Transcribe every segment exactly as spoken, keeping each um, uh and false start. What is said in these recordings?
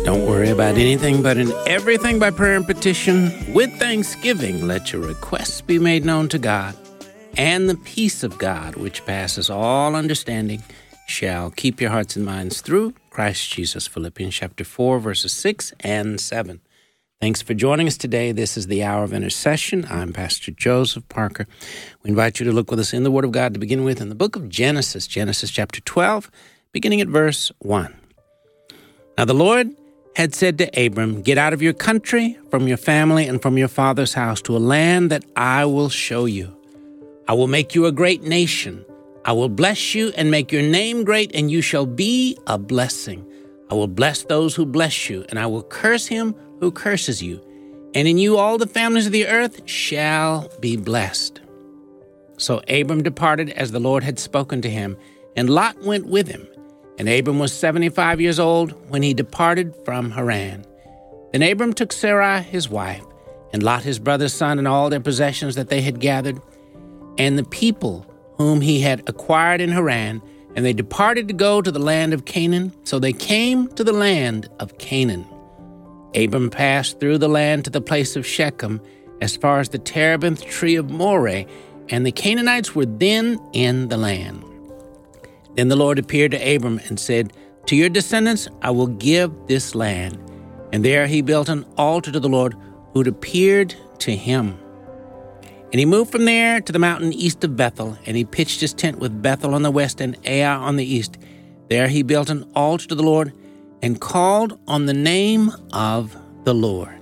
Don't worry about anything, but in everything by prayer and petition, with thanksgiving, let your requests be made known to God. And the peace of God, which passes all understanding, shall keep your hearts and minds through Christ Jesus. Philippians chapter four, verses six and seven. Thanks for joining us today. This is the Hour of Intercession. I'm Pastor Joseph Parker. We invite you to look with us in the Word of God to begin with in the book of Genesis, Genesis chapter twelve, beginning at verse one. Now the Lord had said to Abram, "Get out of your country, from your family, and from your father's house to a land that I will show you. I will make you a great nation. I will bless you and make your name great, and you shall be a blessing. I will bless those who bless you, and I will curse him who curses you. And in you all the families of the earth shall be blessed." So Abram departed as the Lord had spoken to him, and Lot went with him. And Abram was seventy-five years old when he departed from Haran. Then Abram took Sarai his wife, and Lot his brother's son, and all their possessions that they had gathered, and the people whom he had acquired in Haran, and they departed to go to the land of Canaan. So they came to the land of Canaan. Abram passed through the land to the place of Shechem, as far as the terebinth tree of Moreh, and the Canaanites were then in the land. Then the Lord appeared to Abram and said, "To your descendants I will give this land." And there he built an altar to the Lord who had appeared to him. And he moved from there to the mountain east of Bethel, and he pitched his tent with Bethel on the west and Ai on the east. There he built an altar to the Lord and called on the name of the Lord.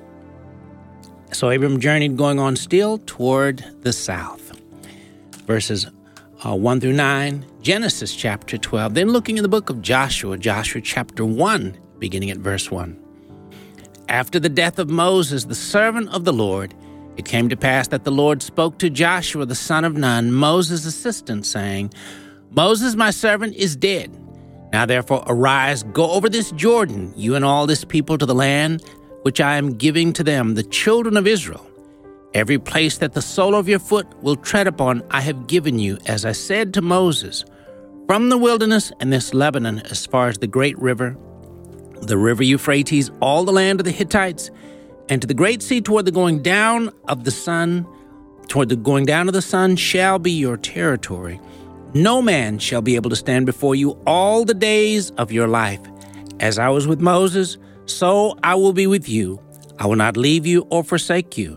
So Abram journeyed, going on still toward the south. Verses uh, one through nine, Genesis chapter twelve. Then looking in the book of Joshua, Joshua chapter one, beginning at verse one. After the death of Moses, the servant of the Lord, it came to pass that the Lord spoke to Joshua the son of Nun, Moses' assistant, saying, "Moses, my servant, is dead. Now therefore arise, go over this Jordan, you and all this people, to the land which I am giving to them, the children of Israel. Every place that the sole of your foot will tread upon I have given you, as I said to Moses, from the wilderness and this Lebanon as far as the great river, the river Euphrates, all the land of the Hittites, and to the great sea toward the going down of the sun, toward the going down of the sun shall be your territory. No man shall be able to stand before you all the days of your life. As I was with Moses, so I will be with you. I will not leave you or forsake you.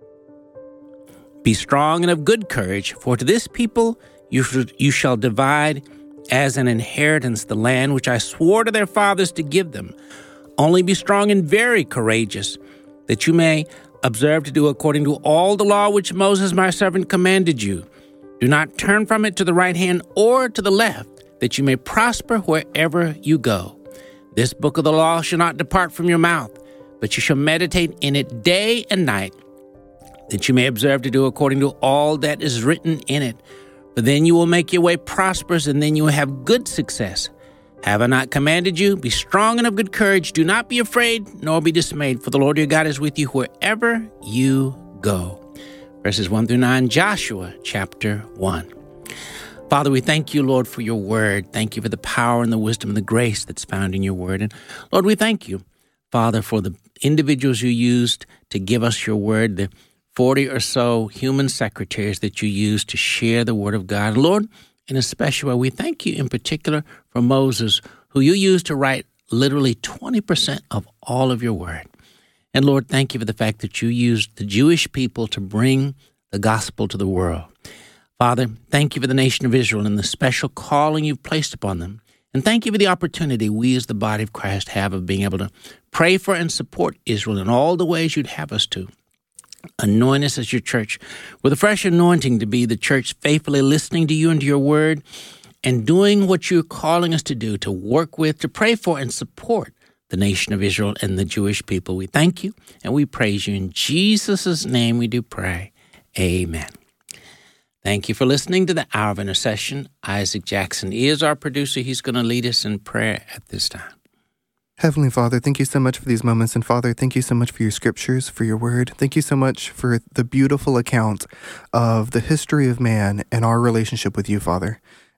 Be strong and of good courage, for to this people you, sh- you shall divide as an inheritance the land which I swore to their fathers to give them. Only be strong and very courageous, that you may observe to do according to all the law which Moses my servant commanded you. Do not turn from it to the right hand or to the left, that you may prosper wherever you go. This book of the law shall not depart from your mouth, but you shall meditate in it day and night, that you may observe to do according to all that is written in it. For then you will make your way prosperous, and then you will have good success. Have I not commanded you? Be strong and of good courage. Do not be afraid, nor be dismayed, for the Lord your God is with you wherever you go. Verses one through nine, Joshua chapter one. Father, we thank you, Lord, for your word. Thank you for the power and the wisdom and the grace that's found in your word. And Lord, we thank you, Father, for the individuals you used to give us your word, the forty or so human secretaries that you used to share the word of God. Lord, in a special way, we thank you in particular for Moses, who you used to write literally twenty percent of all of your word. And Lord, thank you for the fact that you used the Jewish people to bring the gospel to the world. Father, thank you for the nation of Israel and the special calling you've placed upon them. And thank you for the opportunity we as the body of Christ have of being able to pray for and support Israel in all the ways you'd have us to. Anoint us as your church with a fresh anointing to be the church faithfully listening to you and to your word and doing what you're calling us to do, to work with, to pray for and support the nation of Israel and the Jewish people. We thank you and we praise you. In Jesus' name we do pray. Amen. Thank you for listening to the Hour of Intercession. Isaac Jackson is our producer. He's going to lead us in prayer at this time. Heavenly Father, thank you so much for these moments. And Father, thank you so much for your scriptures, for your word. Thank you so much for the beautiful account of the history of man and our relationship with you, Father.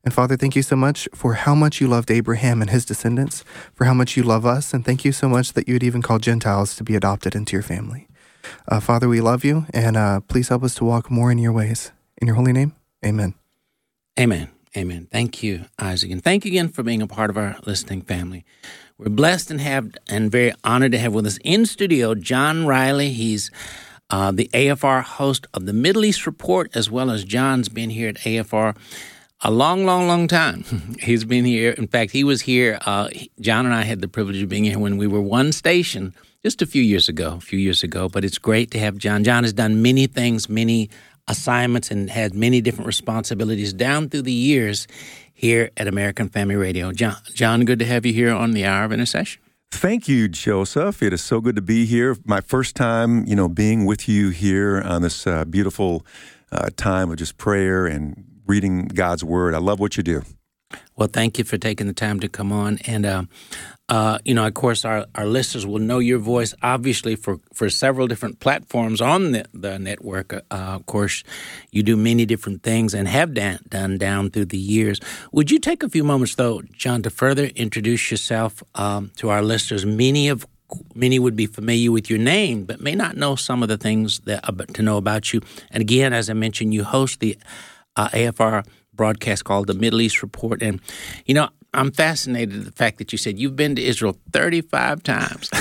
And Father, thank you so much for how much you loved Abraham and his descendants, for how much you love us, and thank you so much that you would even call Gentiles to be adopted into your family. Uh, Father, we love you, and uh, please help us to walk more in your ways. In your holy name, amen. Amen. Amen. Thank you, Isaac. And thank you again for being a part of our listening family. We're blessed and have and very honored to have with us in studio John Riley. He's uh, the A F R host of the Middle East Report, as well as John's been here at A F R a long, long, long time. He's been here. In fact, he was here. Uh, John and I had the privilege of being here when we were one station just a few years ago, a few years ago. But it's great to have John. John has done many things, many assignments, and had many different responsibilities down through the years here at American Family Radio. John, John, good to have you here on the Hour of Intercession. Thank you, Joseph. It is so good to be here. My first time, you know, being with you here on this uh, beautiful uh, time of just prayer and reading God's Word. I love what you do. Well, thank you for taking the time to come on. And, uh, uh, you know, of course, our, our listeners will know your voice, obviously, for, for several different platforms on the, the network. Uh, of course, you do many different things and have done, done down through the years. Would you take a few moments, though, John, to further introduce yourself um, to our listeners? Many of Many would be familiar with your name, but may not know some of the things that uh, to know about you. And again, as I mentioned, you host the Uh, A F R broadcast called the Middle East Report. And, you know, I'm fascinated at the fact that you said you've been to Israel thirty-five times.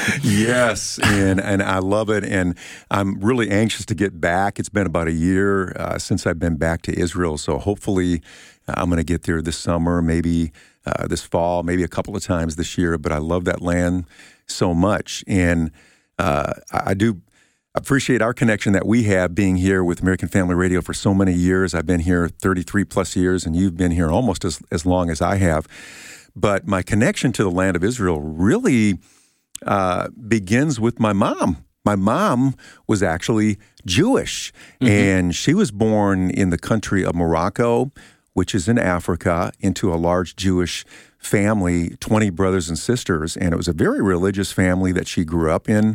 Yes, and, and I love it. And I'm really anxious to get back. It's been about a year uh, since I've been back to Israel. So hopefully uh, I'm going to get there this summer, maybe uh, this fall, maybe a couple of times this year. But I love that land so much. And uh, I, I do appreciate our connection that we have being here with American Family Radio for so many years. I've been here thirty-three plus years, and you've been here almost as, as long as I have. But my connection to the land of Israel really uh, begins with my mom. My mom was actually Jewish, mm-hmm. and she was born in the country of Morocco, which is in Africa, into a large Jewish family, twenty brothers and sisters, and it was a very religious family that she grew up in.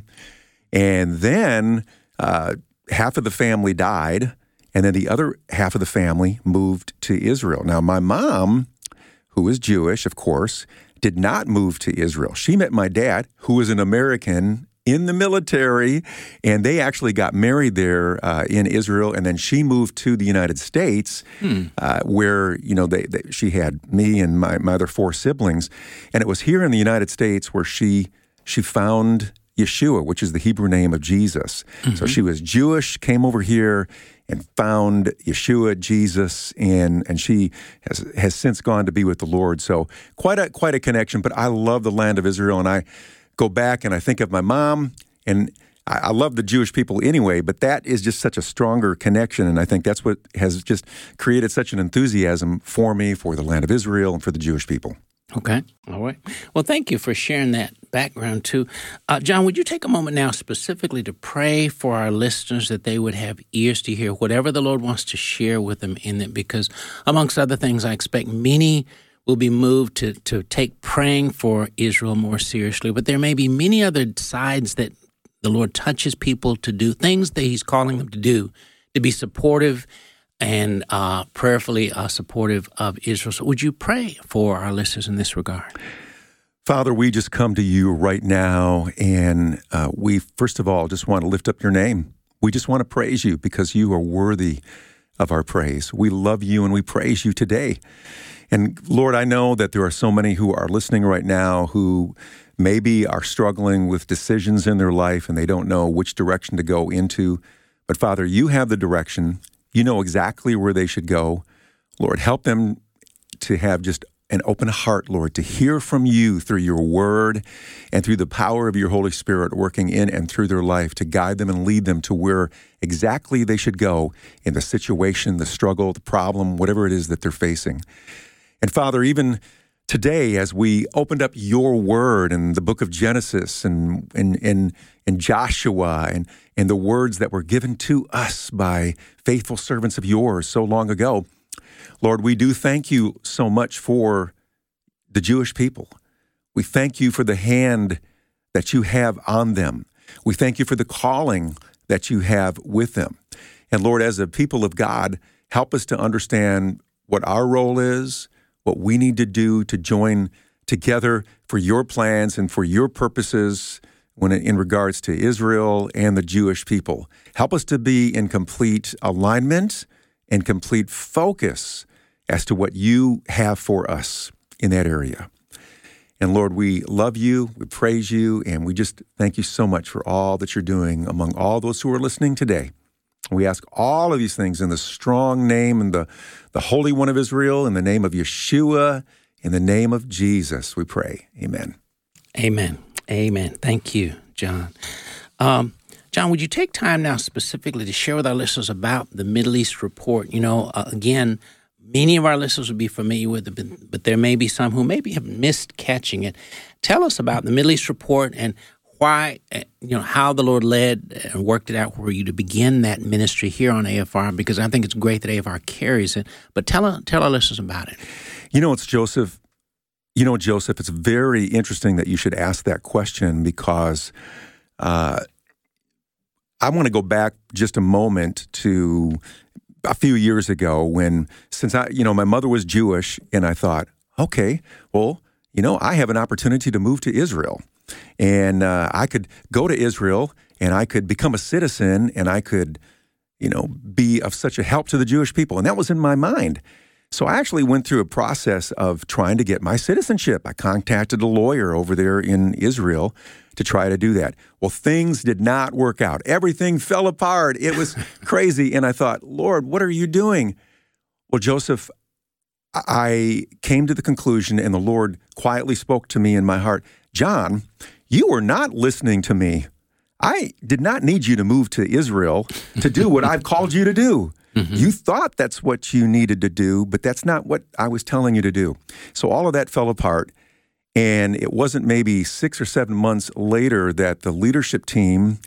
And then uh, half of the family died, and then the other half of the family moved to Israel. Now, my mom, who is Jewish, of course, did not move to Israel. She met my dad, who was an American in the military, and they actually got married there uh, in Israel, and then she moved to the United States, hmm. uh, where, you know, they, they, she had me and my, my other four siblings, and it was here in the United States where she she found Yeshua, which is the Hebrew name of Jesus. Mm-hmm. So she was Jewish, came over here and found Yeshua, Jesus, and and she has has since gone to be with the Lord. So quite a quite a connection. But I love the land of Israel, and I go back and I think of my mom, and I, I love the Jewish people anyway. But that is just such a stronger connection, and I think that's what has just created such an enthusiasm for me for the land of Israel and for the Jewish people. Okay. All right. Well, thank you for sharing that background, too. Uh, John, would you take a moment now specifically to pray for our listeners that they would have ears to hear whatever the Lord wants to share with them in it? Because, amongst other things, I expect many will be moved to, to take praying for Israel more seriously, but there may be many other sides that the Lord touches people to do, things that He's calling them to do, to be supportive and uh, prayerfully uh, supportive of Israel. So would you pray for our listeners in this regard? Father, we just come to you right now, and uh, we, first of all, just want to lift up your name. We just want to praise you because you are worthy of our praise. We love you and we praise you today. And Lord, I know that there are so many who are listening right now who maybe are struggling with decisions in their life and they don't know which direction to go into. But Father, you have the direction. You know exactly where they should go. Lord, help them to have just an open heart, Lord, to hear from you through your word and through the power of your Holy Spirit working in and through their life to guide them and lead them to where exactly they should go in the situation, the struggle, the problem, whatever it is that they're facing. And Father, even today, as we opened up your word in the book of Genesis and in in in Joshua and, and the words that were given to us by faithful servants of yours so long ago, Lord, we do thank you so much for the Jewish people. We thank you for the hand that you have on them. We thank you for the calling that you have with them. And Lord, as a people of God, help us to understand what our role is, what we need to do to join together for your plans and for your purposes when it, in regards to Israel and the Jewish people. Help us to be in complete alignment and complete focus as to what you have for us in that area. And Lord, we love you, we praise you, and we just thank you so much for all that you're doing among all those who are listening today. We ask all of these things in the strong name and the, the Holy One of Israel, in the name of Yeshua, in the name of Jesus, we pray. Amen. Amen. Amen. Thank you, John. Um, John, would you take time now specifically to share with our listeners about the Middle East Report? You know, uh, again, many of our listeners would be familiar with it, but, but there may be some who maybe have missed catching it. Tell us about the Middle East Report and why, you know, how the Lord led and worked it out for you to begin that ministry here on A F R, because I think it's great that A F R carries it. But tell, tell our listeners about it. You know, it's Joseph. You know, Joseph, it's very interesting that you should ask that question because uh, I want to go back just a moment to a few years ago when, since I, you know, my mother was Jewish, and I thought, okay, well, you know, I have an opportunity to move to Israel, and uh, I could go to Israel, and I could become a citizen, and I could, you know, be of such a help to the Jewish people, and that was in my mind. So I actually went through a process of trying to get my citizenship. I contacted a lawyer over there in Israel to try to do that. Well, things did not work out. Everything fell apart. It was crazy. And I thought, Lord, what are you doing? Well, Joseph, I came to the conclusion, and the Lord quietly spoke to me in my heart, John, you were not listening to me. I did not need you to move to Israel to do what I've called you to do. Mm-hmm. You thought that's what you needed to do, but that's not what I was telling you to do. So all of that fell apart, and it wasn't maybe six or seven months later that the leadership team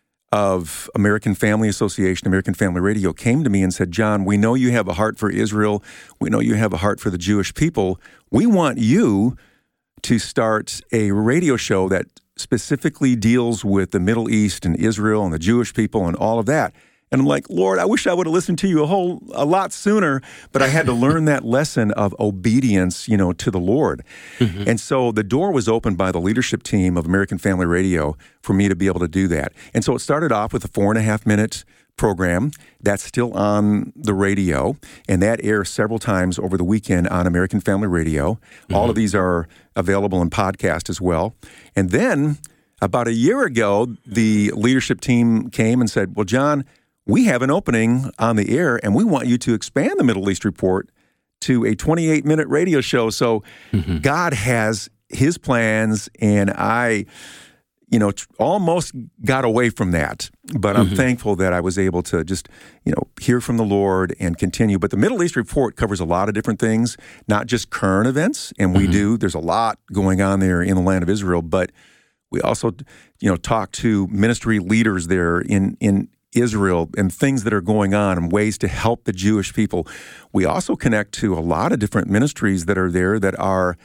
of American Family Association, American Family Radio, came to me and said, John, we know you have a heart for Israel. We know you have a heart for the Jewish people. We want you to start a radio show that specifically deals with the Middle East and Israel and the Jewish people and all of that. And I'm like, Lord, I wish I would have listened to you a whole a lot sooner, but I had to learn that lesson of obedience, you know, to the Lord. Mm-hmm. And so the door was opened by the leadership team of American Family Radio for me to be able to do that. And so it started off with a four and a half minute program that's still on the radio, and that airs several times over the weekend on American Family Radio. Mm-hmm. All of these are available in podcast as well. And then about a year ago, the leadership team came and said, well, John, we have an opening on the air, and we want you to expand the Middle East Report to a twenty-eight minute radio show. So mm-hmm. God has his plans, and I, you know, t- almost got away from that. But I'm mm-hmm. thankful that I was able to just, you know, hear from the Lord and continue. But the Middle East Report covers a lot of different things, not just current events, and we mm-hmm. do. There's a lot going on there in the land of Israel, but we also, you know, talk to ministry leaders there in in Israel and things that are going on and ways to help the Jewish people. We also connect to a lot of different ministries that are there that are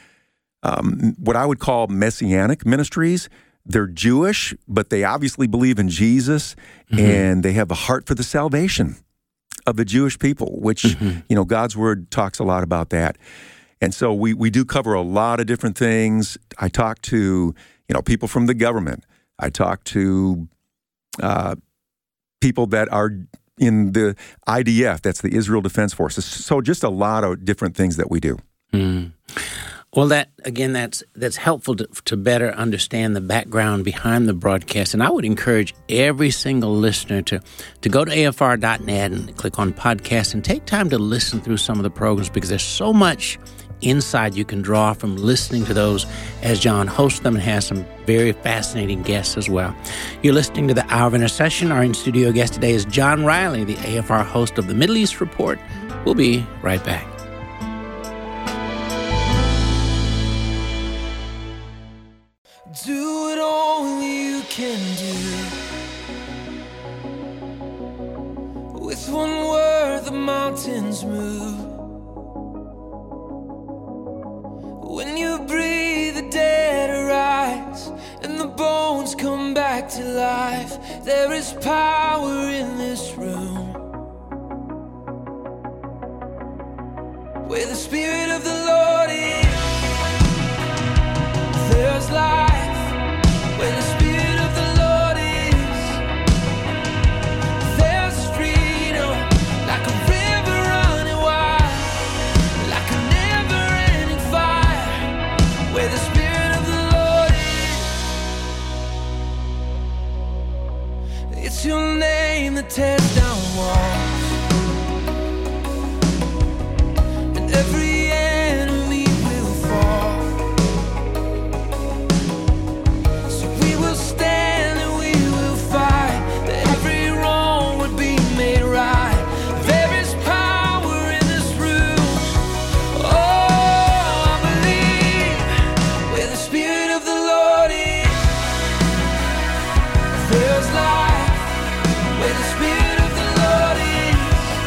um, what I would call messianic ministries. They're Jewish, but they obviously believe in Jesus, mm-hmm. and they have a heart for the salvation of the Jewish people, which, mm-hmm. you know, God's Word talks a lot about that. And so we, we do cover a lot of different things. I talk to, you know, people from the government. I talk to uh people that are in the I D F, that's the Israel Defense Forces. So just a lot of different things that we do. Mm. Well, that again, that's that's helpful to, to better understand the background behind the broadcast. And I would encourage every single listener to, to go to A F R dot net and click on podcast and take time to listen through some of the programs, because there's so much insight you can draw from listening to those as John hosts them and has some very fascinating guests as well. You're listening to the Hour of Intercession. Our in-studio guest today is John Riley, the A F R host of the Middle East Report. We'll be right back. Do what only you can do. With one word, the mountains move. When you breathe, the dead arise, and the bones come back to life. There is power in this room. It's your name that tears down walls, and every enemy will fall. So we will stand and we will fight, that every wrong would be made right. There is power in this room. Oh, I believe where the Spirit of the Lord is, there's life. Where the Spirit of the Lord is,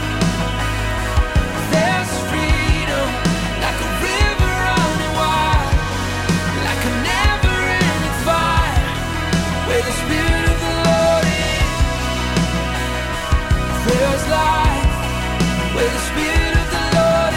there's freedom, like a river running wide, like a never-ending fire. Where the Spirit of the Lord is, there's life. Where the Spirit of the Lord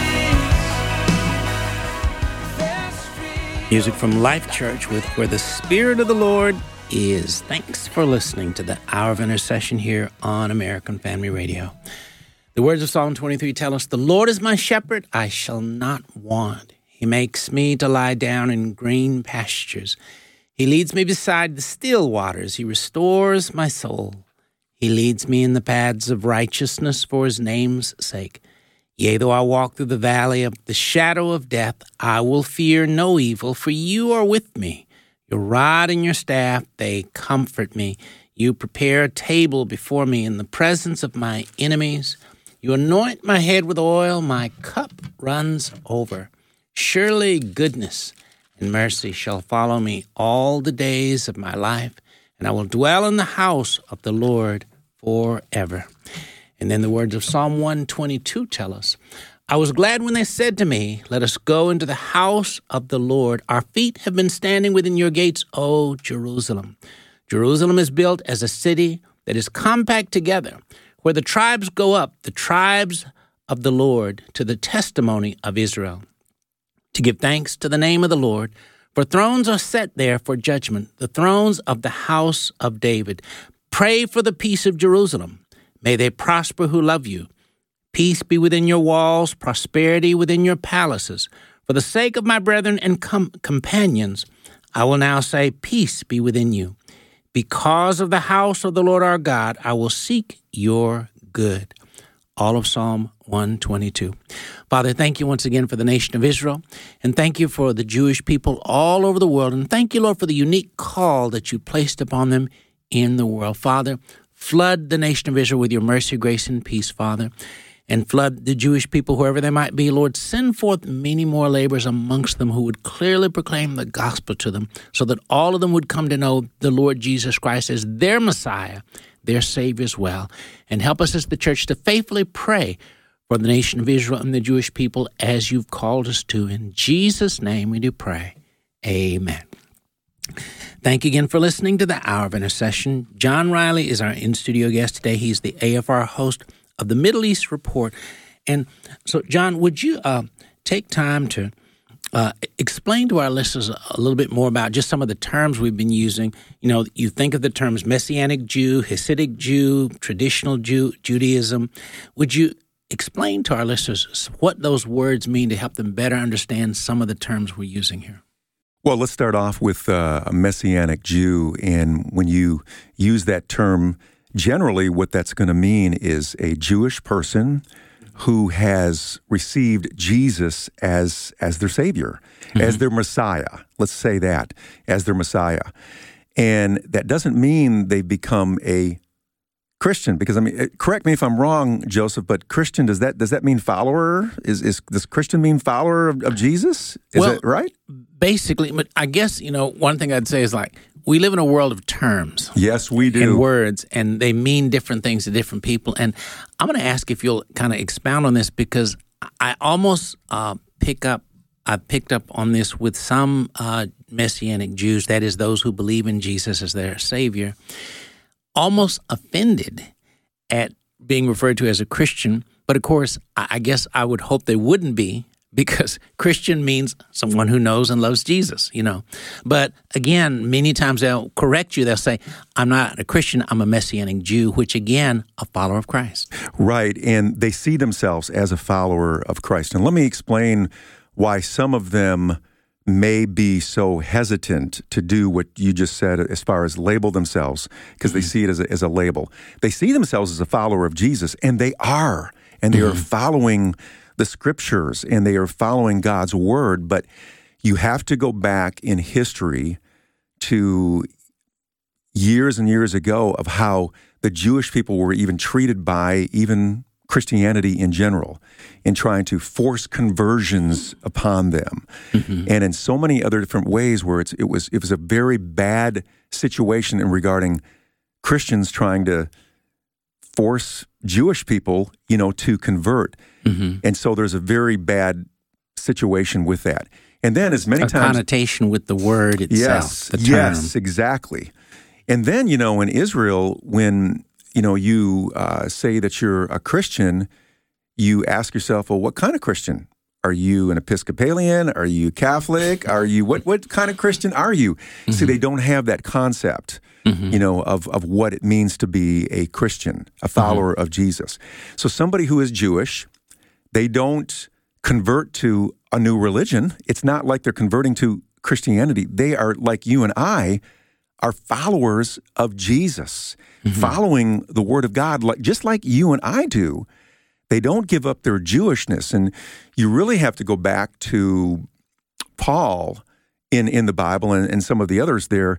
is, there's freedom. Music from Life Church with Where the Spirit of the Lord is. Thanks for listening to the Hour of Intercession here on American Family Radio. The words of Psalm twenty-three tell us, "The Lord is my shepherd, I shall not want. He makes me to lie down in green pastures. He leads me beside the still waters. He restores my soul. He leads me in the paths of righteousness for his name's sake. Yea, though I walk through the valley of the shadow of death, I will fear no evil, for you are with me. Your rod and your staff, they comfort me. You prepare a table before me in the presence of my enemies. You anoint my head with oil. My cup runs over. Surely goodness and mercy shall follow me all the days of my life, and I will dwell in the house of the Lord forever." And then the words of Psalm one twenty-two tell us, "I was glad when they said to me, let us go into the house of the Lord. Our feet have been standing within your gates, O Jerusalem. Jerusalem is built as a city that is compact together, where the tribes go up, the tribes of the Lord, to the testimony of Israel, to give thanks to the name of the Lord. For thrones are set there for judgment, the thrones of the house of David. Pray for the peace of Jerusalem. May they prosper who love you. Peace be within your walls, prosperity within your palaces. For the sake of my brethren and com- companions, I will now say, peace be within you. Because of the house of the Lord our God, I will seek your good." All of Psalm one twenty-two. Father, thank you once again for the nation of Israel, and thank you for the Jewish people all over the world, and thank you, Lord, for the unique call that you placed upon them in the world. Father, flood the nation of Israel with your mercy, grace, and peace, Father. And flood the Jewish people, wherever they might be. Lord, send forth many more laborers amongst them who would clearly proclaim the gospel to them, so that all of them would come to know the Lord Jesus Christ as their Messiah, their Savior as well. And help us as the church to faithfully pray for the nation of Israel and the Jewish people as you've called us to. In Jesus' name we do pray. Amen. Thank you again for listening to the Hour of Intercession. John Riley is our in-studio guest today. He's the A F R host of the Middle East Report. And so, John, would you uh, take time to uh, explain to our listeners a little bit more about just some of the terms we've been using? You know, you think of the terms Messianic Jew, Hasidic Jew, traditional Jew, Judaism. Would you explain to our listeners what those words mean to help them better understand some of the terms we're using here? Well, let's start off with uh, a Messianic Jew. And when you use that term, generally what that's going to mean is a Jewish person who has received Jesus as as their Savior, mm-hmm. as their Messiah. Let's say that, as their Messiah. And that doesn't mean they've become a Christian, because I mean, correct me if I'm wrong, Joseph, but Christian, does that does that mean follower? Is is does Christian mean follower of, of Jesus? Is well, that right? Basically, but I guess, you know, one thing I'd say is like, we live in a world of terms. Yes, we do. And words, and they mean different things to different people. And I'm going to ask if you'll kind of expound on this, because I almost uh, pick up, I picked up on this with some uh, Messianic Jews, that is those who believe in Jesus as their Savior, almost offended at being referred to as a Christian. But of course, I guess I would hope they wouldn't be, because Christian means someone who knows and loves Jesus, you know. But again, many times they'll correct you. They'll say, I'm not a Christian, I'm a Messianic Jew, which again, a follower of Christ. Right, and they see themselves as a follower of Christ. And let me explain why some of them may be so hesitant to do what you just said as far as label themselves because mm-hmm. they see it as a, as a label. They see themselves as a follower of Jesus, and they are, and they mm-hmm. are following the scriptures, and they are following God's word, but you have to go back in history to years and years ago of how the Jewish people were even treated by even Christianity in general, in trying to force conversions upon them, mm-hmm. and in so many other different ways where it's, it was it was a very bad situation in regarding Christians trying to force Jewish people, you know, to convert, mm-hmm. and so there's a very bad situation with that. And then, as many a times, connotation with the word itself. Yes, the term. yes, exactly. And then, you know, in Israel, when you know, you uh, say that you're a Christian, you ask yourself, well, what kind of Christian? Are you an Episcopalian? Are you Catholic? Are you, what what kind of Christian are you? Mm-hmm. See, they don't have that concept, mm-hmm. you know, of, of what it means to be a Christian, a follower mm-hmm. of Jesus. So somebody who is Jewish, they don't convert to a new religion. It's not like they're converting to Christianity. They are, like you and I, are followers of Jesus, mm-hmm. following the Word of God, like just like you and I do. They don't give up their Jewishness, and you really have to go back to Paul in, in the Bible and, and some of the others there,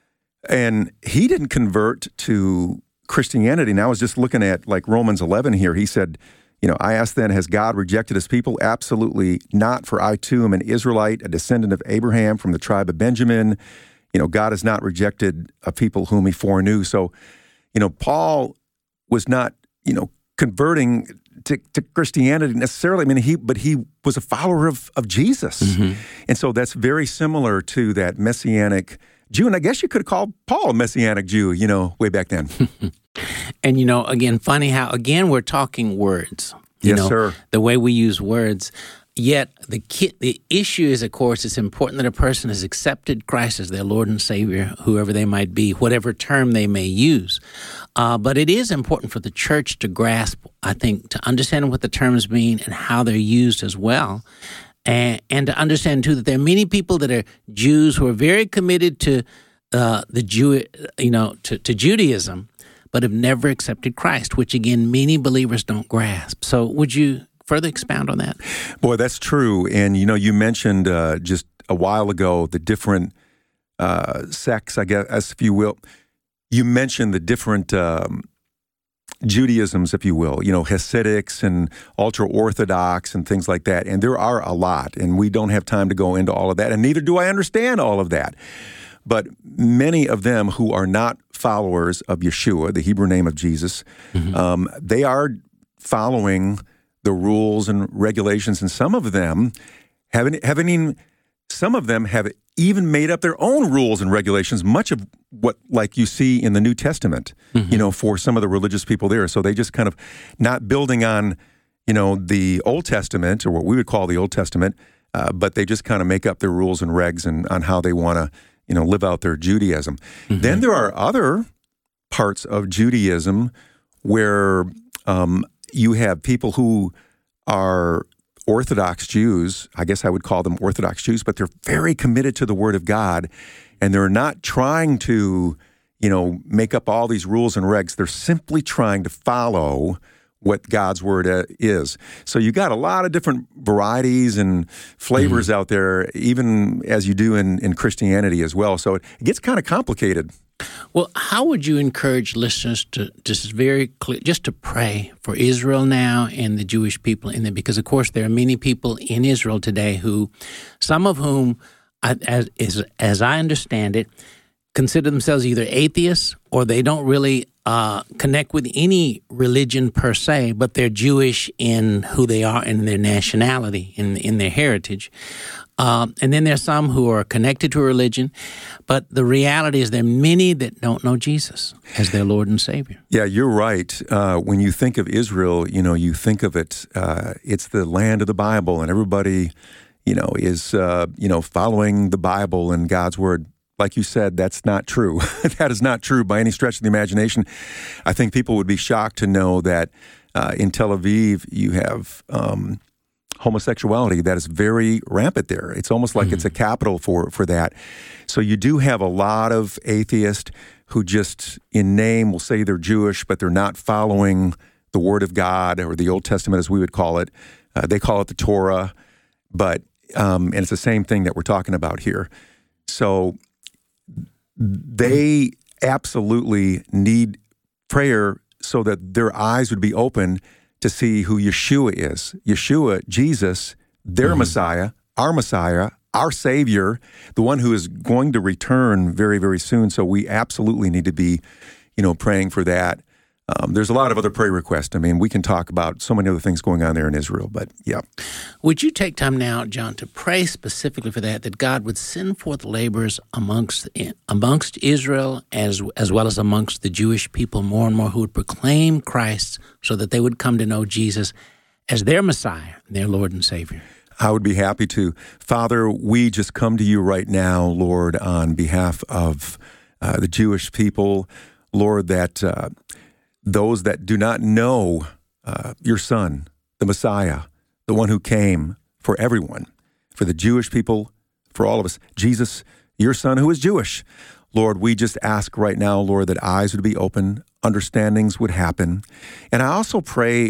and he didn't convert to Christianity. Now I was just looking at like Romans eleven here. He said, you know, I ask then, has God rejected his people? Absolutely not, for I too am an Israelite, a descendant of Abraham from the tribe of Benjamin. You know, God has not rejected a people whom he foreknew. So, you know, Paul was not, you know, converting to, to Christianity necessarily. I mean, he, but he was a follower of, of Jesus. Mm-hmm. And so that's very similar to that Messianic Jew. And I guess you could have called Paul a Messianic Jew, you know, way back then. And, you know, again, funny how, again, we're talking words. You yes, know, sir. The way we use words. Yet the ki- the issue is, of course, it's important that a person has accepted Christ as their Lord and Savior, whoever they might be, whatever term they may use. Uh, but it is important for the church to grasp, I think, to understand what the terms mean and how they're used as well. And, and to understand, too, that there are many people that are Jews who are very committed to uh, the Jew, you know, to, to Judaism, but have never accepted Christ, which, again, many believers don't grasp. So would you further expound on that? Boy, that's true. And, you know, you mentioned uh, just a while ago the different uh, sects, I guess, if you will. You mentioned the different um, Judaisms, if you will, you know, Hasidics and ultra-Orthodox and things like that. And there are a lot, and we don't have time to go into all of that, and neither do I understand all of that. But many of them who are not followers of Yeshua, the Hebrew name of Jesus, mm-hmm. um, they are following the rules and regulations, and some of them haven't, haven't even, some of them have even made up their own rules and regulations, much of what, like you see in the New Testament, mm-hmm. you know, for some of the religious people there. So they just kind of not building on, you know, the Old Testament, or what we would call the Old Testament, uh, but they just kind of make up their rules and regs and on how they want to, you know, live out their Judaism. Mm-hmm. Then there are other parts of Judaism where um, you have people who are Orthodox Jews. I guess I would call them Orthodox Jews, but they're very committed to the Word of God, and they're not trying to, you know, make up all these rules and regs. They're simply trying to follow what God's Word is. So you got a lot of different varieties and flavors mm-hmm. out there, even as you do in, in Christianity as well. So it, it gets kind of complicated. Well, how would you encourage listeners to just very clear, just to pray for Israel now and the Jewish people in there? Because, of course, there are many people in Israel today who, some of whom, as as, as I understand it, consider themselves either atheists or they don't really uh, connect with any religion per se, but they're Jewish in who they are and in their nationality, in in their heritage. Um, and then there's some who are connected to a religion, but the reality is there are many that don't know Jesus as their Lord and Savior. Yeah, you're right. Uh, when you think of Israel, you know, you think of it, uh, it's the land of the Bible, and everybody, you know, is, uh, you know, following the Bible and God's Word. Like you said, that's not true. That is not true by any stretch of the imagination. I think people would be shocked to know that uh, in Tel Aviv, you have um, homosexuality that is very rampant there. It's almost like mm. it's a capital for, for that. So you do have a lot of atheists who just in name will say they're Jewish, but they're not following the Word of God, or the Old Testament as we would call it. Uh, they call it the Torah, but um, and it's the same thing that we're talking about here. So they absolutely need prayer so that their eyes would be open to see who Yeshua is. Yeshua, Jesus, their mm-hmm. Messiah, our Messiah, our Savior, the one who is going to return very, very soon. So we absolutely need to be, you know, praying for that. Um, there's a lot of other prayer requests. I mean, we can talk about so many other things going on there in Israel, but yeah. Would you take time now, John, to pray specifically for that, that God would send forth laborers amongst amongst Israel as as well as amongst the Jewish people, more and more, who would proclaim Christ so that they would come to know Jesus as their Messiah, their Lord and Savior? I would be happy to. Father, we just come to you right now, Lord, on behalf of uh, the Jewish people, Lord, that uh, those that do not know uh, your Son, the Messiah, the one who came for everyone, for the Jewish people, for all of us, Jesus, your Son who is Jewish. Lord, we just ask right now, Lord, that eyes would be open, understandings would happen. And I also pray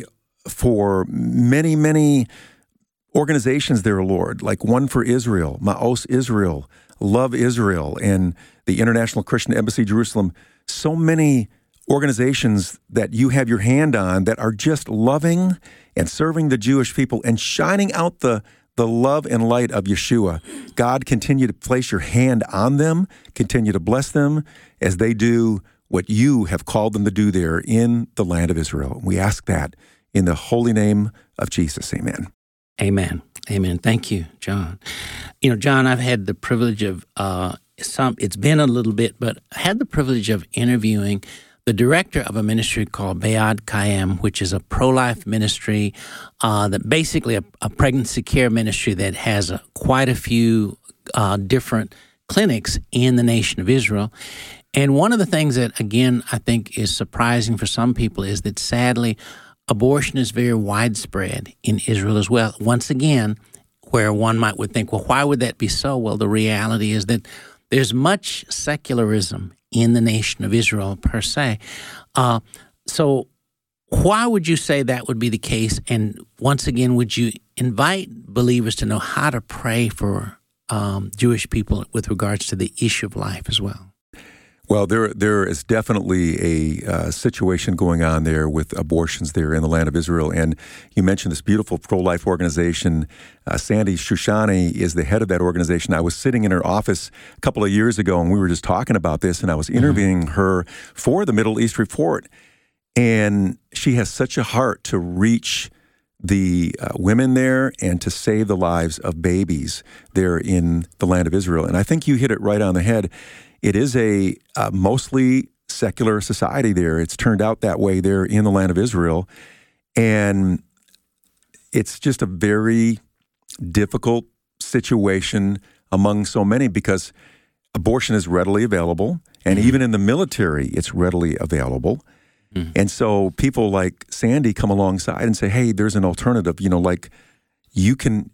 for many, many organizations there, Lord, like One for Israel, Ma'os Israel, Love Israel, and the International Christian Embassy Jerusalem. So many organizations that you have your hand on that are just loving and serving the Jewish people and shining out the, the love and light of Yeshua. God, continue to place your hand on them, continue to bless them as they do what you have called them to do there in the land of Israel. We ask that in the holy name of Jesus. Amen. Amen. Amen. Thank you, John. You know, John, I've had the privilege of, uh, some. it's been a little bit, but I had the privilege of interviewing the director of a ministry called Bayad Kayem, which is a pro-life ministry, uh, that basically a, a pregnancy care ministry that has a, quite a few uh, different clinics in the nation of Israel. And one of the things that, again, I think is surprising for some people is that, sadly, abortion is very widespread in Israel as well. Once again, where one might would think, well, why would that be so? Well, the reality is that there's much secularism in the nation of Israel per se. Uh, so why would you say that would be the case? And once again, would you invite believers to know how to pray for um, Jewish people with regards to the issue of life as well? Well, there there is definitely a uh, situation going on there with abortions there in the land of Israel. And you mentioned this beautiful pro-life organization. Uh, Sandy Shoshani is the head of that organization. I was sitting in her office a couple of years ago, and we were just talking about this, and I was interviewing mm-hmm. her for the Middle East Report. And she has such a heart to reach the uh, women there and to save the lives of babies there in the land of Israel. And I think you hit it right on the head. It is a uh, mostly secular society there. It's turned out that way there in the land of Israel. And it's just a very difficult situation among so many because abortion is readily available. And mm-hmm. even in the military, it's readily available. Mm-hmm. And so people like Sandy come alongside and say, hey, there's an alternative. You know, like you can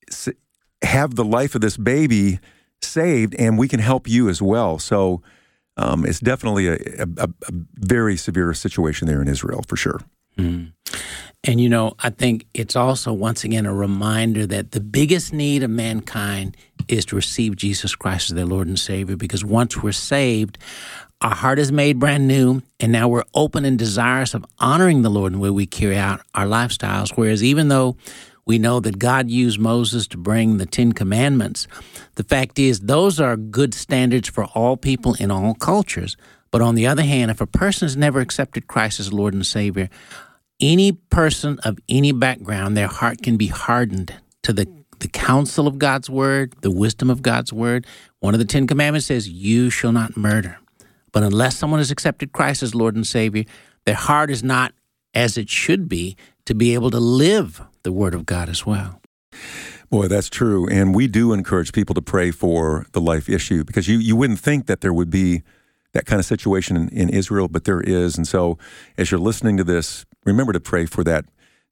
have the life of this baby saved, and we can help you as well. So um, it's definitely a, a, a very severe situation there in Israel, for sure. Mm. And, you know, I think it's also, once again, a reminder that the biggest need of mankind is to receive Jesus Christ as their Lord and Savior, because once we're saved, our heart is made brand new, and now we're open and desirous of honoring the Lord in the way we carry out our lifestyles. Whereas even though we know that God used Moses to bring the Ten Commandments, the fact is those are good standards for all people in all cultures. But on the other hand, if a person has never accepted Christ as Lord and Savior, any person of any background, their heart can be hardened to the, the counsel of God's Word, the wisdom of God's Word. One of the Ten Commandments says, you shall not murder. But unless someone has accepted Christ as Lord and Savior, their heart is not as it should be to be able to live the Word of God as well. Boy, that's true. And we do encourage people to pray for the life issue, because you, you wouldn't think that there would be that kind of situation in, in Israel, but there is. And so as you're listening to this, remember to pray for that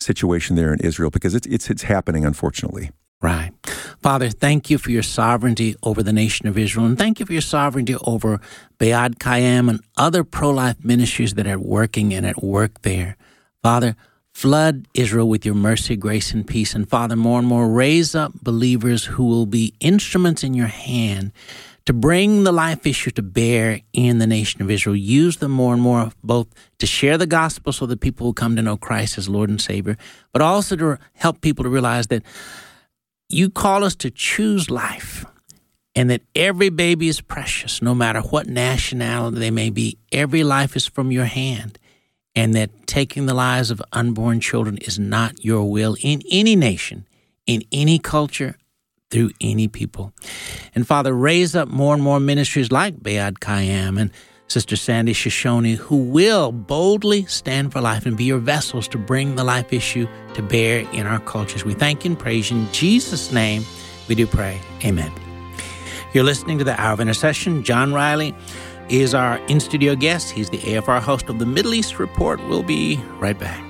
situation there in Israel, because it's it's it's happening, unfortunately. Right. Father, thank you for your sovereignty over the nation of Israel, and thank you for your sovereignty over Be'ad Kayam and other pro-life ministries that are working and at work there. Father, flood Israel with your mercy, grace, and peace. And Father, more and more, raise up believers who will be instruments in your hand to bring the life issue to bear in the nation of Israel. Use them more and more, both to share the gospel so that people will come to know Christ as Lord and Savior, but also to help people to realize that you call us to choose life, and that every baby is precious, no matter what nationality they may be. Every life is from your hand, and that taking the lives of unborn children is not your will in any nation, in any culture, through any people. And Father, raise up more and more ministries like Be'ad Kayam and Sister Sandy Shoshone, who will boldly stand for life and be your vessels to bring the life issue to bear in our cultures. We thank you and praise you. In Jesus' name, we do pray. Amen. You're listening to the Hour of Intercession. John Riley is our in-studio guest. He's the A F R host of the Middle East Report. We'll be right back.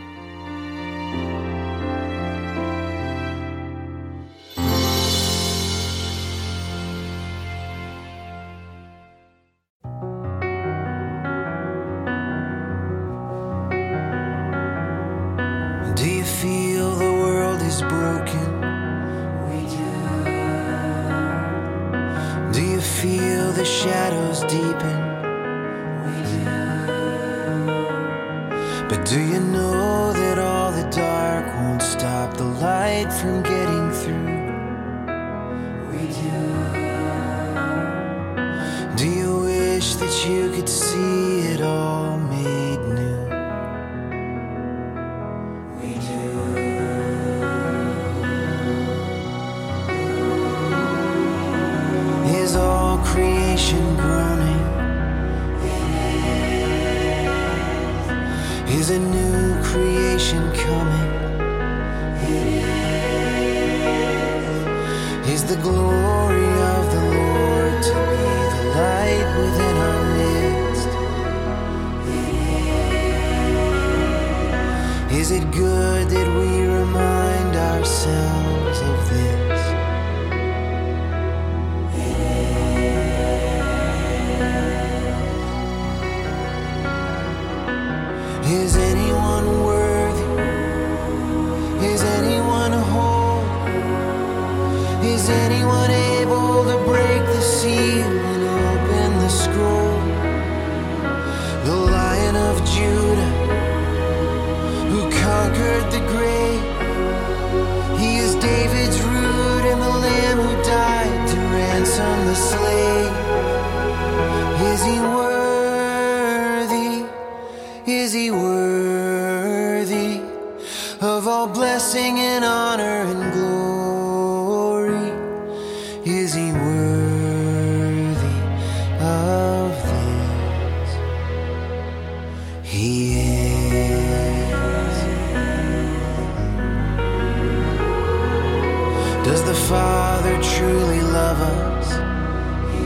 Do you feel the world is broken? We do. Do you feel the shadows deepen? We do. But do you know that all the dark won't stop the light from getting through? We do. Do you wish that you could see it all made new? Is all creation groaning? Is a new creation coming? Is the glory of the Lord to be the light within our midst? Is it good that we remind ourselves of this? Is anyone worthy? Is anyone whole? Is anyone able to break the seal and open the scroll? The Lion of Judah, who conquered the grave, he is David's root and the Lamb who died to ransom the slave. Is he worthy? Is he worthy of all blessing and honor and glory? Is he worthy of this? He is. Does the Father truly love us? He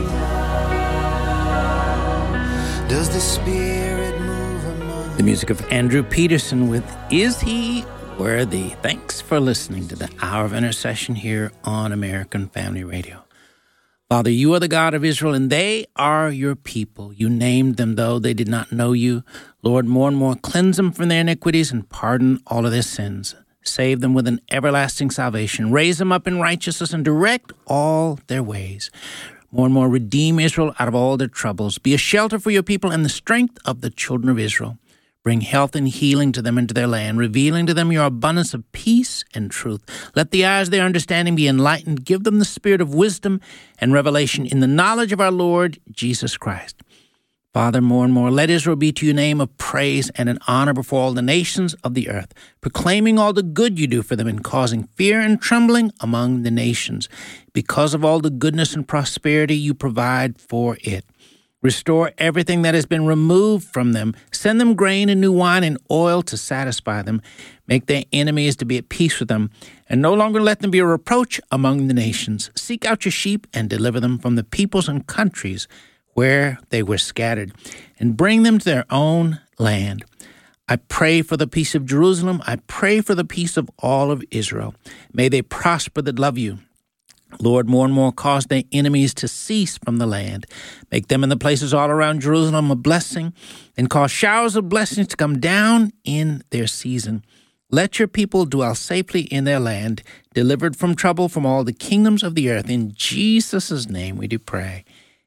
does. Does the Spirit move among us? The music of Andrew Peterson with Is He Worthy? Thanks for listening to the Hour of Intercession here on American Family Radio. Father, you are the God of Israel, and they are your people. You named them, though they did not know you. Lord, more and more cleanse them from their iniquities and pardon all of their sins. Save them with an everlasting salvation. Raise them up in righteousness and direct all their ways. More and more redeem Israel out of all their troubles. Be a shelter for your people and the strength of the children of Israel. Bring health and healing to them and to their land, revealing to them your abundance of peace and truth. Let the eyes of their understanding be enlightened. Give them the spirit of wisdom and revelation in the knowledge of our Lord Jesus Christ. Father, more and more, let Israel be to your name a praise and an honor before all the nations of the earth, proclaiming all the good you do for them and causing fear and trembling among the nations, because of all the goodness and prosperity you provide for it. Restore everything that has been removed from them. Send them grain and new wine and oil to satisfy them. Make their enemies to be at peace with them, and no longer let them be a reproach among the nations. Seek out your sheep and deliver them from the peoples and countries where they were scattered, and bring them to their own land. I pray for the peace of Jerusalem. I pray for the peace of all of Israel. May they prosper that love you. Lord, more and more cause their enemies to cease from the land. Make them and the places all around Jerusalem a blessing, and cause showers of blessings to come down in their season. Let your people dwell safely in their land, delivered from trouble from all the kingdoms of the earth. In Jesus' name we do pray.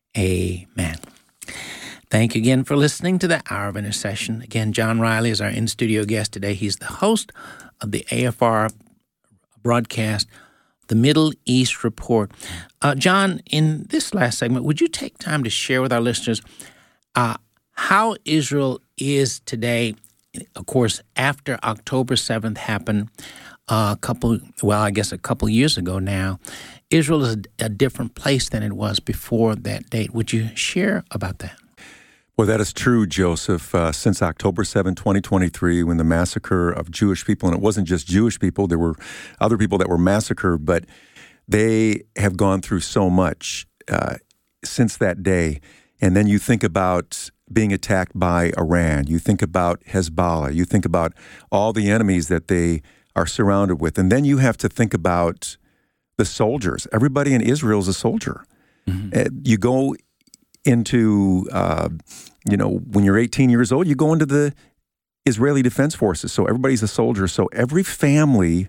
Amen. Thank you again for listening to the Hour of Intercession. Again, John Riley is our in-studio guest today. He's the host of the A F R broadcast, The Middle East Report. Uh, John, in this last segment, would you take time to share with our listeners uh, how Israel is today, of course, after October seventh happened uh, a couple, well, I guess a couple years ago now? Israel is a, a different place than it was before that date. Would you share about that? Well, that is true, Joseph. Uh, since October seventh, twenty twenty-three, when the massacre of Jewish people, and it wasn't just Jewish people, there were other people that were massacred, but they have gone through so much uh, since that day. And then you think about being attacked by Iran. You think about Hezbollah. You think about all the enemies that they are surrounded with. And then you have to think about the soldiers. Everybody in Israel is a soldier. Mm-hmm. Uh, you go into, uh, you know, when you're eighteen years old, you go into the Israeli Defense Forces. So everybody's a soldier. So every family,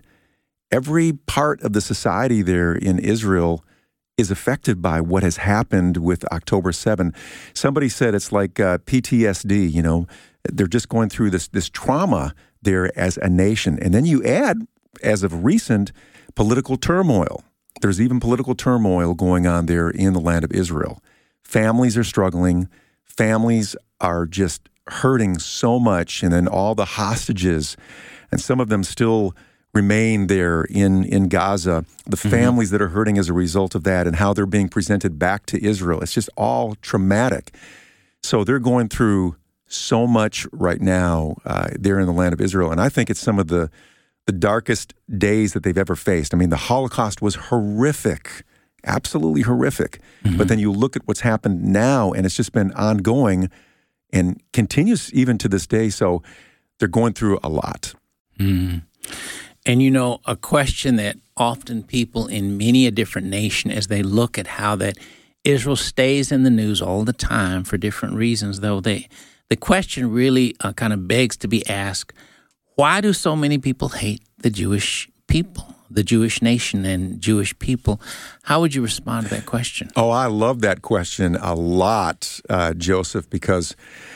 every part of the society there in Israel is affected by what has happened with October seventh. Somebody said it's like uh, P T S D, you know, they're just going through this, this trauma there as a nation. And then you add, as of recent, political turmoil. There's even political turmoil going on there in the land of Israel. Families are struggling. Families are just hurting so much. And then all the hostages, and some of them still remain there in, in Gaza, the families mm-hmm. that are hurting as a result of that and how they're being presented back to Israel. It's just all traumatic. So they're going through so much right now uh, there in the land of Israel. And I think it's some of the, the darkest days that they've ever faced. I mean, the Holocaust was horrific. Absolutely horrific. Mm-hmm. But then you look at what's happened now, and it's just been ongoing and continues even to this day. So they're going through a lot. Mm-hmm. And, you know, a question that often people in many a different nation, as they look at how that Israel stays in the news all the time for different reasons, though, they the question really uh, kind of begs to be asked, why do so many people hate the Jewish people? The Jewish nation and Jewish people. How would you respond to that question? Oh, I love that question a lot, uh, Joseph, because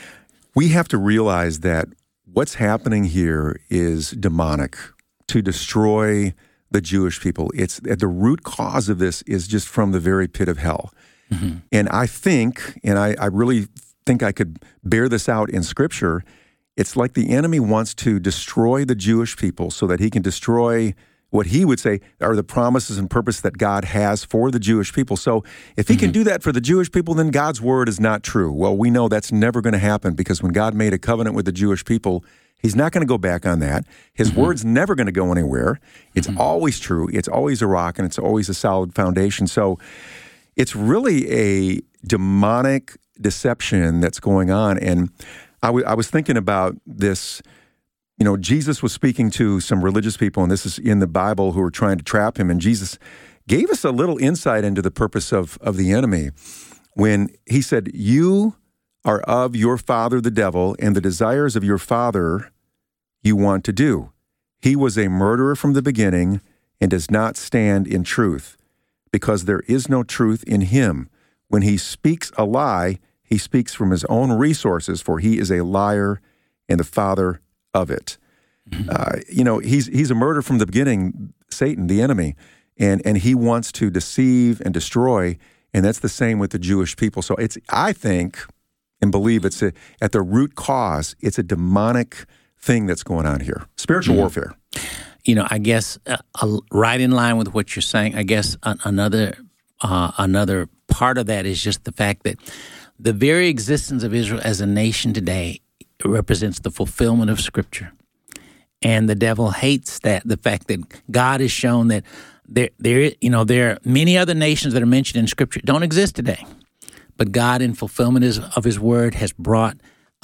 we have to realize that what's happening here is demonic, to destroy the Jewish people. It's the root cause of this is just from the very pit of hell. Mm-hmm. And I think, and I, I really think I could bear this out in Scripture, it's like the enemy wants to destroy the Jewish people so that he can destroy what he would say are the promises and purpose that God has for the Jewish people. So if he mm-hmm. can do that for the Jewish people, then God's word is not true. Well, we know that's never going to happen, because when God made a covenant with the Jewish people, he's not going to go back on that. His mm-hmm. word's never going to go anywhere. It's mm-hmm. always true. It's always a rock, and it's always a solid foundation. So it's really a demonic deception that's going on. And I, w- I was thinking about this. You know, Jesus was speaking to some religious people, and this is in the Bible, who were trying to trap him. And Jesus gave us a little insight into the purpose of, of the enemy when he said, you are of your father, the devil, and the desires of your father you want to do. He was a murderer from the beginning and does not stand in truth, because there is no truth in him. When he speaks a lie, he speaks from his own resources, for he is a liar and the father of it. Mm-hmm. Uh, you know, he's he's a murderer from the beginning, Satan, the enemy, and and he wants to deceive and destroy, and that's the same with the Jewish people. So it's, I think, and believe it's a, at the root cause, it's a demonic thing that's going on here, spiritual mm-hmm. warfare. You know, I guess uh, uh, right in line with what you're saying, I guess uh, another uh, another part of that is just the fact that the very existence of Israel as a nation today represents the fulfillment of Scripture. And the devil hates that, the fact that God has shown that there, there, you know, there are many other nations that are mentioned in Scripture don't exist today. But God, in fulfillment of His word, has brought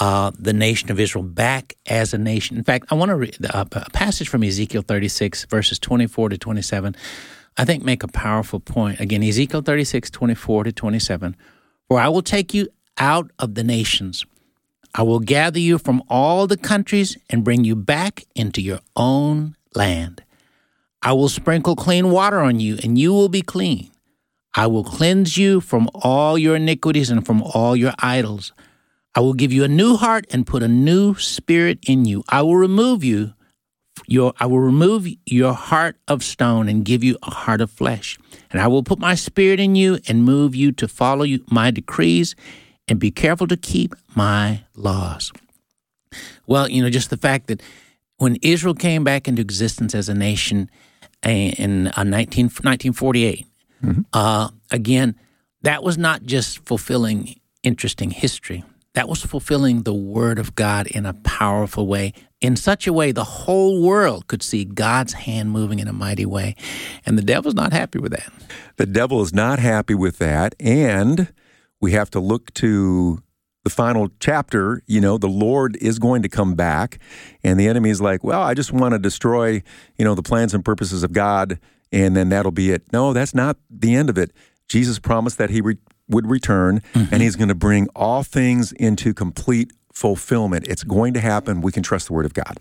uh, the nation of Israel back as a nation. In fact, I want to read a, a passage from Ezekiel thirty-six, verses twenty-four to twenty-seven, I think make a powerful point. Again, Ezekiel thirty-six, twenty-four to twenty-seven. For I will take you out of the nations. I will gather you from all the countries and bring you back into your own land. I will sprinkle clean water on you, and you will be clean. I will cleanse you from all your iniquities and from all your idols. I will give you a new heart and put a new spirit in you. I will remove you Your, I will remove your heart of stone and give you a heart of flesh. And I will put my spirit in you and move you to follow you, my decrees and be careful to keep my laws. Well, you know, just the fact that when Israel came back into existence as a nation in uh, nineteen, nineteen forty-eight, mm-hmm. uh, again, that was not just fulfilling interesting history. That was fulfilling the Word of God in a powerful way, in such a way the whole world could see God's hand moving in a mighty way. And the devil's not happy with that. The devil is not happy with that, and we have to look to the final chapter. You know, the Lord is going to come back, and the enemy is like, well, I just want to destroy, you know, the plans and purposes of God, and then that'll be it. No, that's not the end of it. Jesus promised that he re- would return, mm-hmm. and he's going to bring all things into complete fulfillment. It's going to happen. We can trust the Word of God.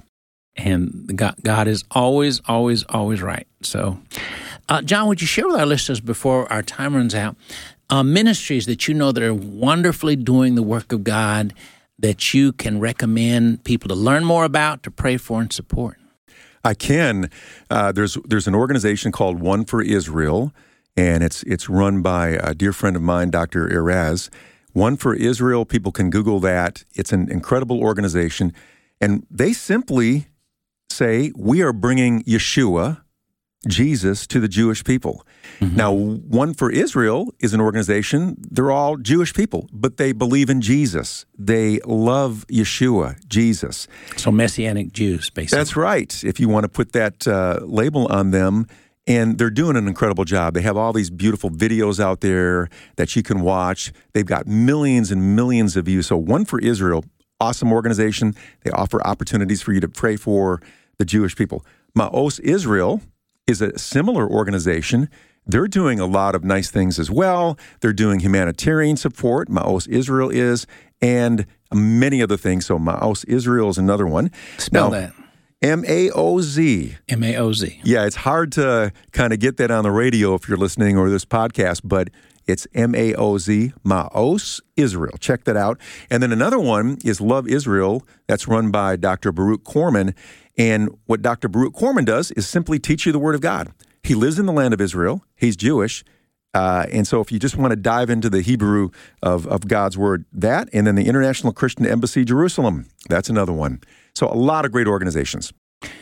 And God, God is always, always, always right. So, uh, John, would you share with our listeners before our time runs out, uh, ministries that you know that are wonderfully doing the work of God that you can recommend people to learn more about, to pray for, and support? I can. Uh, there's there's an organization called One for Israel, and it's it's run by a dear friend of mine, Doctor Erez. One for Israel, people can Google that. It's an incredible organization. And they simply say, we are bringing Yeshua, Jesus, to the Jewish people. Mm-hmm. Now, One for Israel is an organization, they're all Jewish people, but they believe in Jesus. They love Yeshua, Jesus. So Messianic Jews, basically. That's right, if you want to put that uh, label on them. And they're doing an incredible job. They have all these beautiful videos out there that you can watch. They've got millions and millions of views. So One for Israel, awesome organization. They offer opportunities for you to pray for the Jewish people. Ma'os Israel is a similar organization. They're doing a lot of nice things as well. They're doing humanitarian support. Ma'os Israel is, and many other things. So Ma'os Israel is another one. Spell now, that. M A O Z. M A O Z. Yeah, it's hard to kind of get that on the radio if you're listening or this podcast, but it's M A O Z, Ma'os Israel. Check that out. And then another one is Love Israel. That's run by Doctor Baruch Corman. And what Doctor Baruch Corman does is simply teach you the Word of God. He lives in the land of Israel. He's Jewish. Uh, and so if you just want to dive into the Hebrew of, of God's Word, that, and then the International Christian Embassy Jerusalem, that's another one. So a lot of great organizations.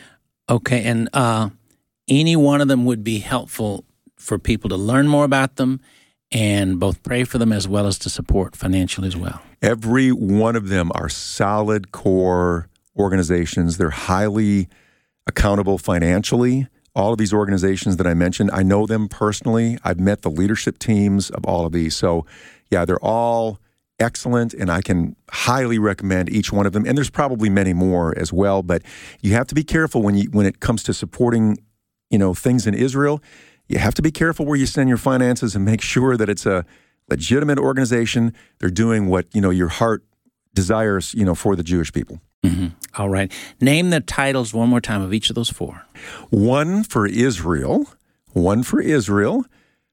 Okay, and uh, any one of them would be helpful for people to learn more about them and both pray for them as well as to support financially as well. Every one of them are solid core organizations. They're highly accountable financially. All of these organizations that I mentioned, I know them personally. I've met the leadership teams of all of these. So, yeah, they're all excellent, and I can highly recommend each one of them. And there's probably many more as well, but you have to be careful when you when it comes to supporting, you know, things in Israel. You have to be careful where you send your finances and make sure that it's a legitimate organization. They're doing what, you know, your heart desires, you know, for the Jewish people. Mm-hmm. All right. Name the titles one more time of each of those four. One for Israel. One for Israel.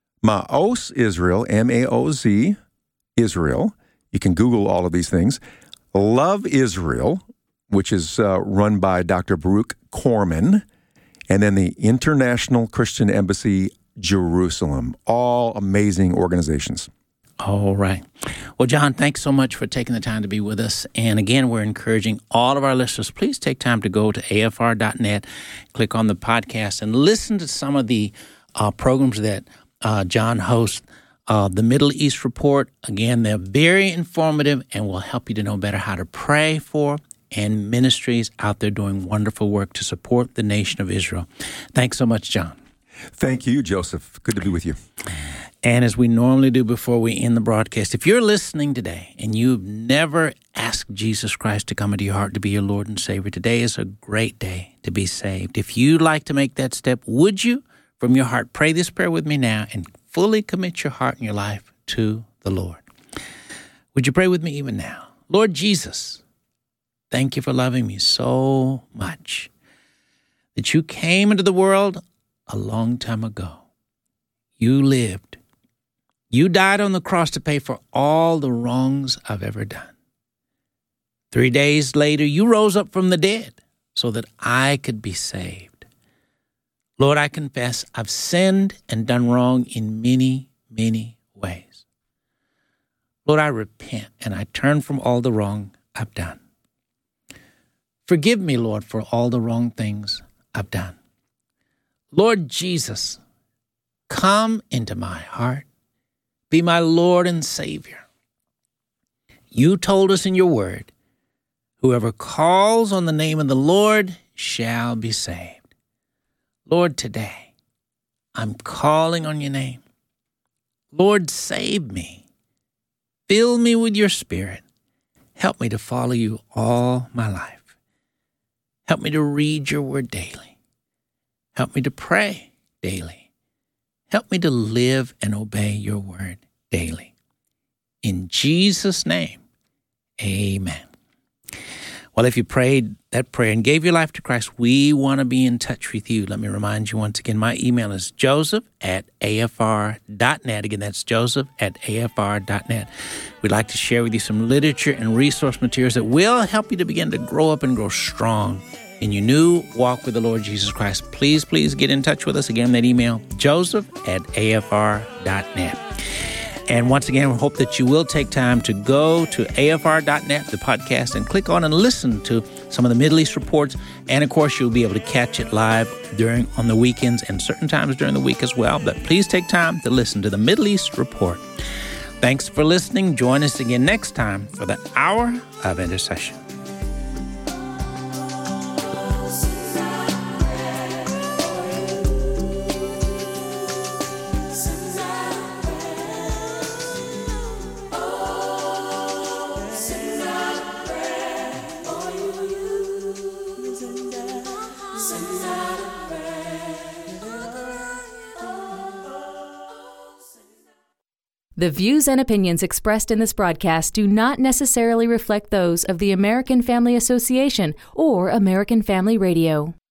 Ma'os Israel, M A O Z, Israel. You can Google all of these things. Love Israel, which is uh, run by Doctor Baruch Corman, and then the International Christian Embassy Jerusalem. All amazing organizations. All right. Well, John, thanks so much for taking the time to be with us. And again, we're encouraging all of our listeners, please take time to go to A F R dot net, click on the podcast, and listen to some of the uh, programs that uh, John hosts. Uh, the Middle East Report, again, they're very informative and will help you to know better how to pray for, and ministries out there doing wonderful work to support the nation of Israel. Thanks so much, John. Thank you, Joseph. Good to be with you. And as we normally do before we end the broadcast, if you're listening today and you've never ask Jesus Christ to come into your heart to be your Lord and Savior, today is a great day to be saved. If you'd like to make that step, would you, from your heart, pray this prayer with me now and fully commit your heart and your life to the Lord? Would you pray with me even now? Lord Jesus, thank you for loving me so much that you came into the world a long time ago. You lived. You died on the cross to pay for all the wrongs I've ever done. Three days later, you rose up from the dead so that I could be saved. Lord, I confess I've sinned and done wrong in many, many ways. Lord, I repent and I turn from all the wrong I've done. Forgive me, Lord, for all the wrong things I've done. Lord Jesus, come into my heart. Be my Lord and Savior. You told us in your word, whoever calls on the name of the Lord shall be saved. Lord, today, I'm calling on your name. Lord, save me. Fill me with your Spirit. Help me to follow you all my life. Help me to read your word daily. Help me to pray daily. Help me to live and obey your word daily. In Jesus' name, amen. Well, if you prayed that prayer and gave your life to Christ, we want to be in touch with you. Let me remind you once again, my email is joseph at a f r dot net. Again, that's joseph at a f r dot net. We'd like to share with you some literature and resource materials that will help you to begin to grow up and grow strong in your new walk with the Lord Jesus Christ. Please, please get in touch with us. Again, that email, joseph at a f r dot net. And once again, we hope that you will take time to go to a f r dot net, the podcast, and click on and listen to some of the Middle East reports. And of course, you'll be able to catch it live during on the weekends and certain times during the week as well. But please take time to listen to the Middle East report. Thanks for listening. Join us again next time for the Hour of Intercession. The views and opinions expressed in this broadcast do not necessarily reflect those of the American Family Association or American Family Radio.